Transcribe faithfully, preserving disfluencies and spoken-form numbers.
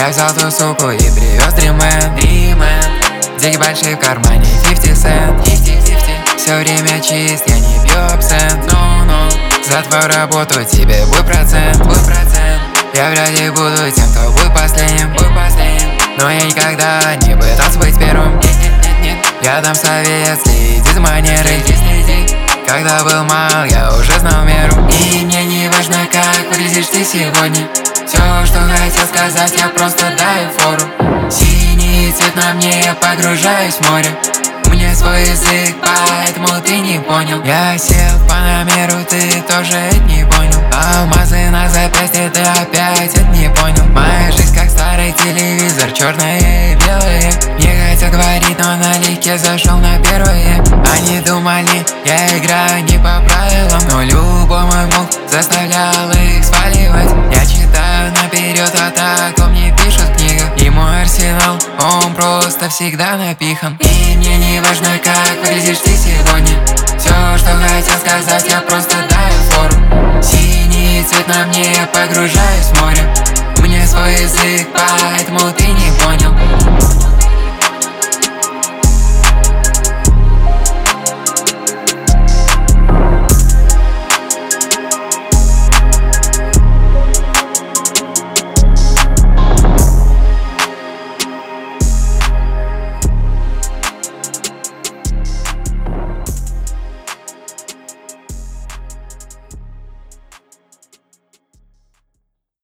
Я взял ту суку и привез Дримэн, Дримэн. Деньги большие в кармане, фифти цент, фифти фифти. Все время чист, я не пью абсент, no, no. За твою работу тебе будет процент, будет процент. Я вряд ли буду тем, кто будет последним, будет последним. Но я никогда не пытался быть первым, нет, нет, нет, нет. Я дам совет, следи за манерой, следи, следи. Когда был мал, я уже знал меру. И мне не важно, как выглядишь ты сегодня. Все, что хотел сказать, я просто даю фору. Синий цвет на мне, я погружаюсь в море. У меня свой язык, поэтому ты не понял. Я сел в Панамеру, ты тоже это не понял. Алмазы на запястье, ты опять это не понял. Моя жизнь как старый телевизор, черное и белое. Не хотел говорить, но налегке зашел на первое. Они думали, я играю не по правилам, но любой мой мув заставлял их сваливать. Я читаю наперед, а так он мне пишет в книгах. И мой арсенал, он просто всегда напихан. И мне не важно, как выглядишь ты сегодня. Все, что хотел сказать, я просто даю фору. Синий цвет на мне, я погружаюсь в море.